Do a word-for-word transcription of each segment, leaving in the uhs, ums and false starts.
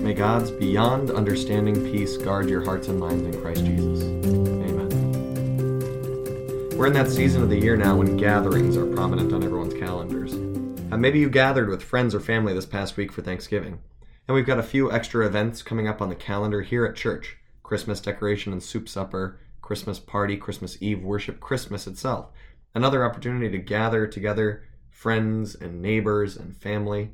May God's beyond understanding peace guard your hearts and minds in Christ Jesus. Amen. We're in that season of the year now when gatherings are prominent on everyone's calendars. Uh, maybe you gathered with friends or family this past week for Thanksgiving. And we've got a few extra events coming up on the calendar here at church. Christmas decoration and soup supper, Christmas party, Christmas Eve worship, Christmas itself. Another opportunity to gather together friends and neighbors and family.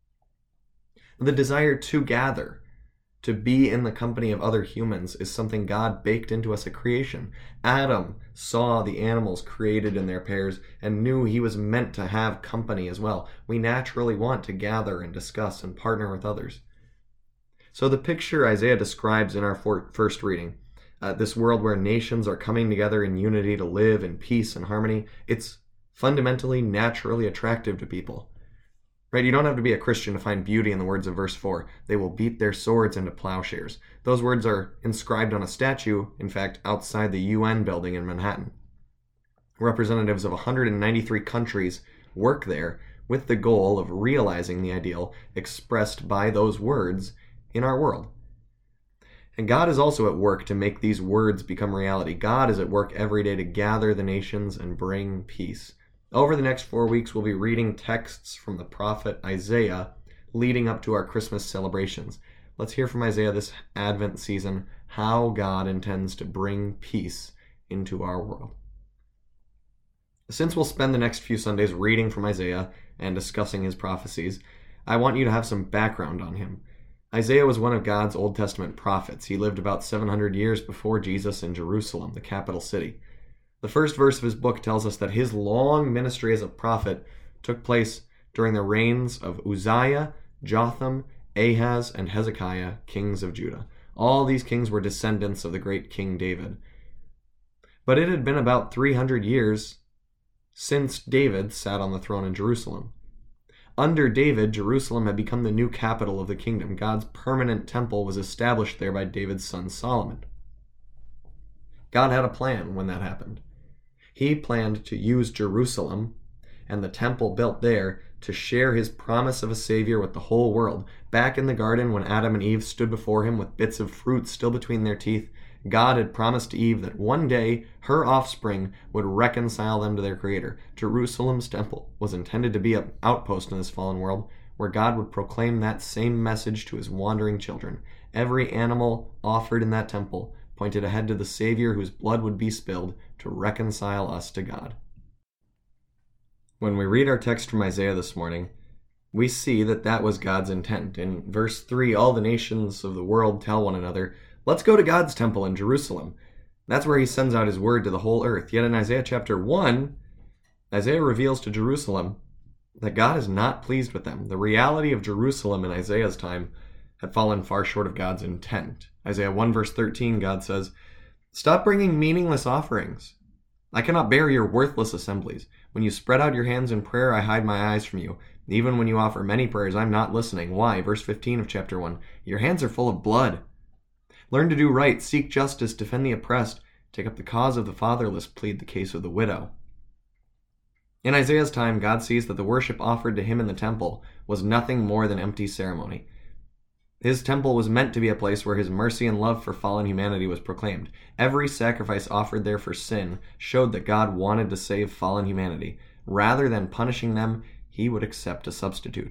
The desire to gather, to be in the company of other humans, is something God baked into us at creation. Adam saw the animals created in their pairs and knew he was meant to have company as well. We naturally want to gather and discuss and partner with others. So the picture Isaiah describes in our for- first reading, uh, this world where nations are coming together in unity to live in peace and harmony, it's fundamentally, naturally attractive to people. Right? You don't have to be a Christian to find beauty in the words of verse four. They will beat their swords into plowshares. Those words are inscribed on a statue, in fact, outside the U N building in Manhattan. Representatives of one hundred ninety-three countries work there with the goal of realizing the ideal expressed by those words in our world. And God is also at work to make these words become reality. God is at work every day to gather the nations and bring peace. Over the next four weeks, we'll be reading texts from the prophet Isaiah leading up to our Christmas celebrations. Let's hear from Isaiah this Advent season how God intends to bring peace into our world. Since we'll spend the next few Sundays reading from Isaiah and discussing his prophecies, I want you to have some background on him. Isaiah was one of God's Old Testament prophets. He lived about seven hundred years before Jesus in Jerusalem, the capital city. The first verse of his book tells us that his long ministry as a prophet took place during the reigns of Uzziah, Jotham, Ahaz, and Hezekiah, kings of Judah. All these kings were descendants of the great King David. But it had been about three hundred years since David sat on the throne in Jerusalem. Under David, Jerusalem had become the new capital of the kingdom. God's permanent temple was established there by David's son Solomon. God had a plan when that happened. He planned to use Jerusalem and the temple built there to share his promise of a Savior with the whole world. Back in the garden, when Adam and Eve stood before him with bits of fruit still between their teeth, God had promised to Eve that one day her offspring would reconcile them to their Creator. Jerusalem's temple was intended to be an outpost in this fallen world where God would proclaim that same message to his wandering children. Every animal offered in that temple pointed ahead to the Savior whose blood would be spilled to reconcile us to God. When we read our text from Isaiah this morning, we see that that was God's intent. In verse three, all the nations of the world tell one another, let's go to God's temple in Jerusalem. That's where he sends out his word to the whole earth. Yet in Isaiah chapter one, Isaiah reveals to Jerusalem that God is not pleased with them. The reality of Jerusalem in Isaiah's time had fallen far short of God's intent. Isaiah one verse thirteen, God says, stop bringing meaningless offerings. I cannot bear your worthless assemblies. When you spread out your hands in prayer, I hide my eyes from you. Even when you offer many prayers, I'm not listening. Why? Verse fifteen of chapter one, your hands are full of blood. Learn to do right, seek justice, defend the oppressed, take up the cause of the fatherless, plead the case of the widow. In Isaiah's time, God sees that the worship offered to him in the temple was nothing more than empty ceremony. His temple was meant to be a place where his mercy and love for fallen humanity was proclaimed. Every sacrifice offered there for sin showed that God wanted to save fallen humanity. Rather than punishing them, he would accept a substitute.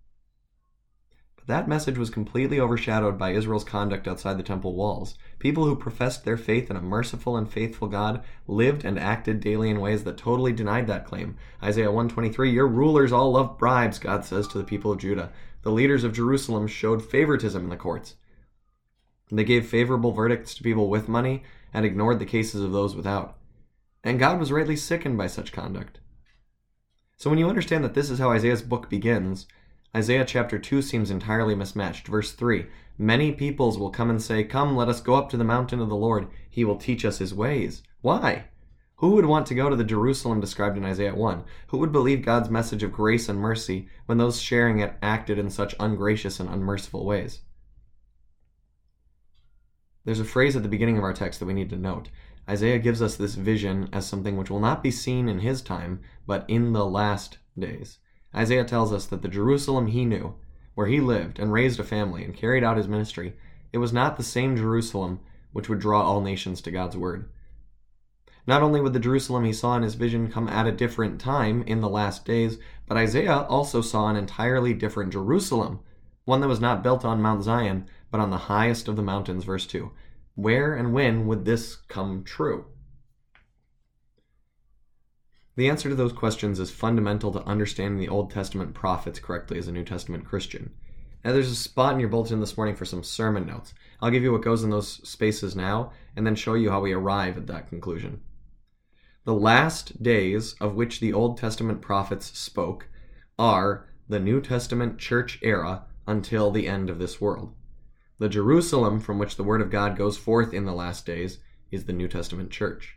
But that message was completely overshadowed by Israel's conduct outside the temple walls. People who professed their faith in a merciful and faithful God lived and acted daily in ways that totally denied that claim. Isaiah one twenty-three, your rulers all love bribes, God says to the people of Judah. The leaders of Jerusalem showed favoritism in the courts. They gave favorable verdicts to people with money and ignored the cases of those without. And God was rightly sickened by such conduct. So when you understand that this is how Isaiah's book begins, Isaiah chapter two seems entirely mismatched. Verse three, many peoples will come and say, come, let us go up to the mountain of the Lord. He will teach us his ways. Why? Who would want to go to the Jerusalem described in Isaiah one? Who would believe God's message of grace and mercy when those sharing it acted in such ungracious and unmerciful ways? There's a phrase at the beginning of our text that we need to note. Isaiah gives us this vision as something which will not be seen in his time, but in the last days. Isaiah tells us that the Jerusalem he knew where he lived and raised a family and carried out his ministry, it was not the same Jerusalem which would draw all nations to God's word. Not only would the Jerusalem he saw in his vision come at a different time in the last days, but Isaiah also saw an entirely different Jerusalem, one that was not built on Mount Zion, but on the highest of the mountains, verse two. Where and when would this come true? The answer to those questions is fundamental to understanding the Old Testament prophets correctly as a New Testament Christian. Now, there's a spot in your bulletin this morning for some sermon notes. I'll give you what goes in those spaces now, and then show you how we arrive at that conclusion. The last days of which the Old Testament prophets spoke are the New Testament church era until the end of this world. The Jerusalem from which the word of God goes forth in the last days is the New Testament church.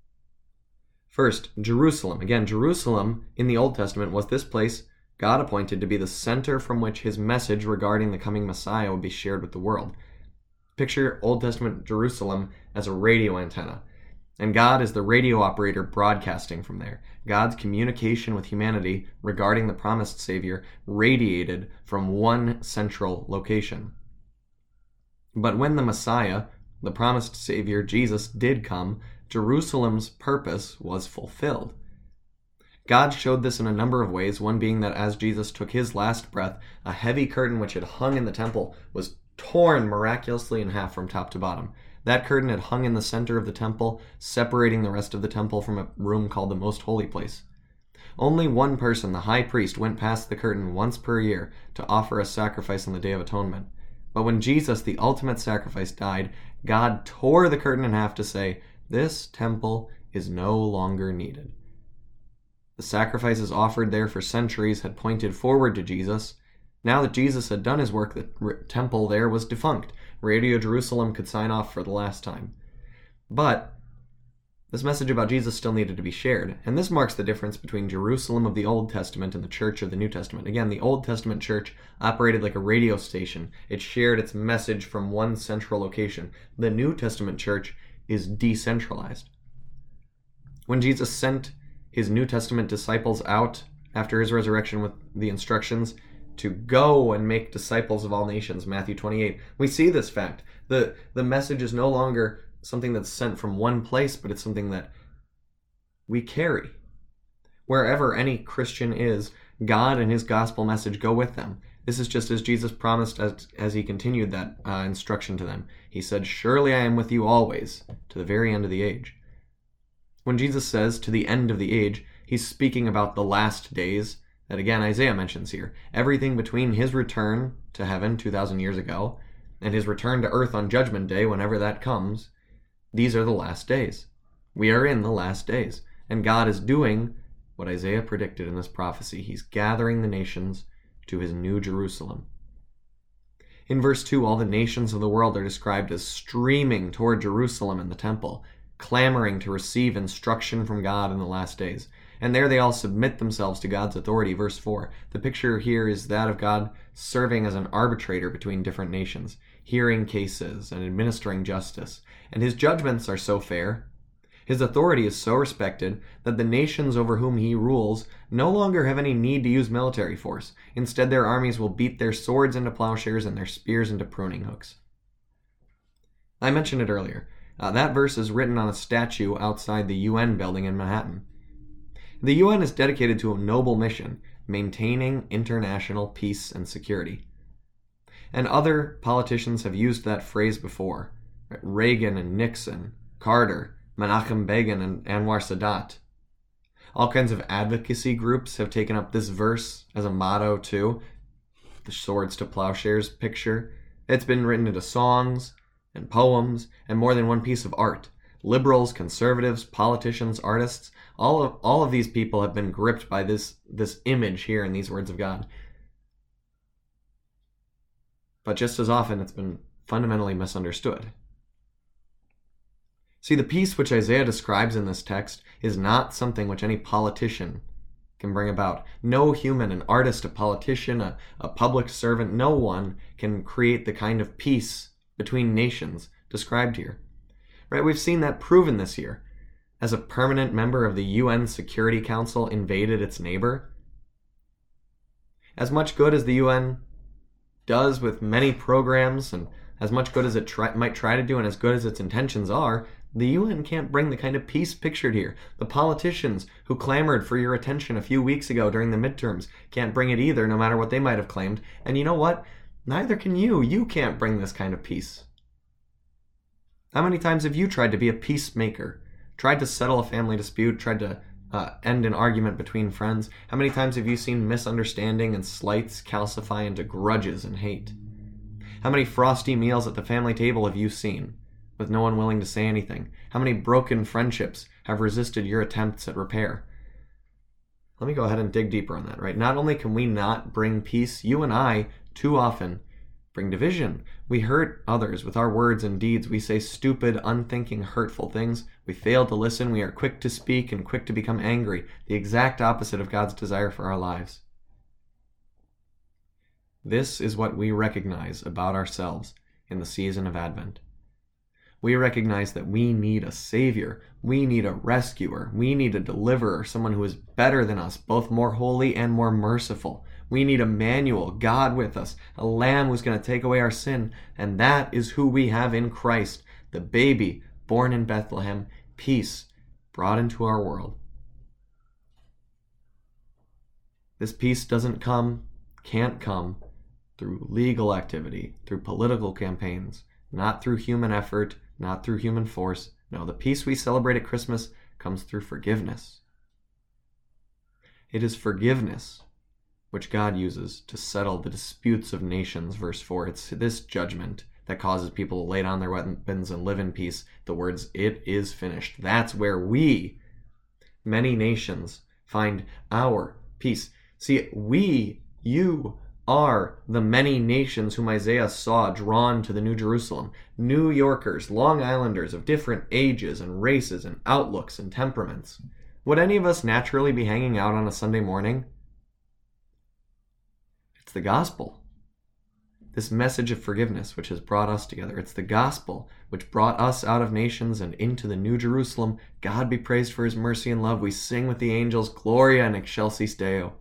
First, Jerusalem. Again, Jerusalem in the Old Testament was this place God appointed to be the center from which his message regarding the coming Messiah would be shared with the world. Picture Old Testament Jerusalem as a radio antenna, and God is the radio operator broadcasting from there. God's communication with humanity regarding the promised Savior radiated from one central location. But when the Messiah, the promised Savior, Jesus, did come, Jerusalem's purpose was fulfilled. God showed this in a number of ways, one being that as Jesus took his last breath, a heavy curtain which had hung in the temple was torn miraculously in half from top to bottom. That curtain had hung in the center of the temple, separating the rest of the temple from a room called the Most Holy Place. Only one person, the high priest, went past the curtain once per year to offer a sacrifice on the Day of Atonement. But when Jesus, the ultimate sacrifice, died, God tore the curtain in half to say, "This temple is no longer needed." The sacrifices offered there for centuries had pointed forward to Jesus. Now that Jesus had done his work, the temple there was defunct. Radio Jerusalem could sign off for the last time. But this message about Jesus still needed to be shared, and this marks the difference between Jerusalem of the Old Testament and the church of the New Testament. Again, the Old Testament church operated like a radio station. It shared its message from one central location. The New Testament church is decentralized. When Jesus sent his New Testament disciples out after his resurrection with the instructions to go and make disciples of all nations, Matthew twenty-eight, we see this fact. The, the message is no longer something that's sent from one place, but it's something that we carry. Wherever any Christian is, God and his gospel message go with them. This is just as Jesus promised as, as he continued that uh, instruction to them. He said, "Surely I am with you always, to the very end of the age." When Jesus says, "to the end of the age," he's speaking about the last days that, again, Isaiah mentions here. Everything between his return to heaven two thousand years ago and his return to earth on Judgment Day, whenever that comes, these are the last days. We are in the last days. And God is doing what Isaiah predicted in this prophecy. He's gathering the nations to his new Jerusalem. In verse two, all the nations of the world are described as streaming toward Jerusalem and the temple, clamoring to receive instruction from God in the last days. And there they all submit themselves to God's authority. Verse four, the picture here is that of God serving as an arbitrator between different nations, hearing cases and administering justice. And his judgments are so fair, his authority is so respected, that the nations over whom he rules no longer have any need to use military force. Instead, their armies will beat their swords into plowshares and their spears into pruning hooks. I mentioned it earlier. Uh, that verse is written on a statue outside the U N building in Manhattan. The U N is dedicated to a noble mission, maintaining international peace and security. And other politicians have used that phrase before. Reagan and Nixon, Carter, Menachem Begin and Anwar Sadat. All kinds of advocacy groups have taken up this verse as a motto too. The swords to plowshares picture. It's been written into songs and poems and more than one piece of art. Liberals, conservatives, politicians, artists, all of all of these people have been gripped by this, this image here in these words of God. But just as often, it's been fundamentally misunderstood. See, the peace which Isaiah describes in this text is not something which any politician can bring about. No human, an artist, a politician, a, a public servant, no one can create the kind of peace between nations described here. Right? We've seen that proven this year. As a permanent member of the U N Security Council invaded its neighbor. As much good as the U N does with many programs and as much good as it try, might try to do and as good as its intentions are, the U N can't bring the kind of peace pictured here. The politicians who clamored for your attention a few weeks ago during the midterms can't bring it either, no matter what they might have claimed. And you know what? Neither can you. You can't bring this kind of peace. How many times have you tried to be a peacemaker? Tried to settle a family dispute? Tried to uh, end an argument between friends? How many times have you seen misunderstanding and slights calcify into grudges and hate? How many frosty meals at the family table have you seen, with no one willing to say anything? How many broken friendships have resisted your attempts at repair? Let me go ahead and dig deeper on that, right? Not only can we not bring peace, you and I, too often, bring division. We hurt others with our words and deeds. We say stupid, unthinking, hurtful things. We fail to listen. We are quick to speak and quick to become angry, the exact opposite of God's desire for our lives. This is what we recognize about ourselves in the season of Advent. We recognize that we need a Savior. We need a rescuer. We need a deliverer, someone who is better than us, both more holy and more merciful. We need Emmanuel, God with us, a Lamb who's going to take away our sin. And that is who we have in Christ, the baby born in Bethlehem, peace brought into our world. This peace doesn't come, can't come, through legal activity, through political campaigns, not through human effort, not through human force. No, the peace we celebrate at Christmas comes through forgiveness. It is forgiveness which God uses to settle the disputes of nations, verse four. It's this judgment that causes people to lay down their weapons and live in peace. The words, "It is finished." That's where we, many nations, find our peace. See, we, you, are the many nations whom Isaiah saw drawn to the New Jerusalem. New Yorkers, Long Islanders of different ages and races and outlooks and temperaments. Would any of us naturally be hanging out on a Sunday morning? It's the gospel. This message of forgiveness which has brought us together. It's the gospel which brought us out of nations and into the New Jerusalem. God be praised for his mercy and love. We sing with the angels, Gloria in excelsis Deo.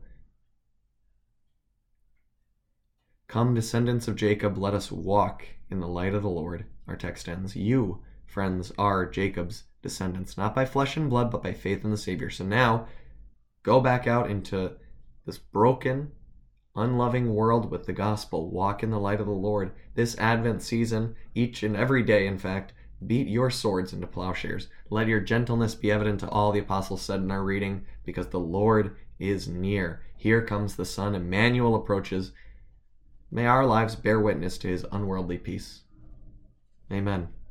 Come, descendants of Jacob, let us walk in the light of the Lord. Our text ends. You, friends, are Jacob's descendants, not by flesh and blood, but by faith in the Savior. So now, go back out into this broken, unloving world with the gospel. Walk in the light of the Lord. This Advent season, each and every day, in fact, beat your swords into plowshares. Let your gentleness be evident to all, the apostles said in our reading, because the Lord is near. Here comes the Son. Emmanuel approaches. May our lives bear witness to his unworldly peace. Amen.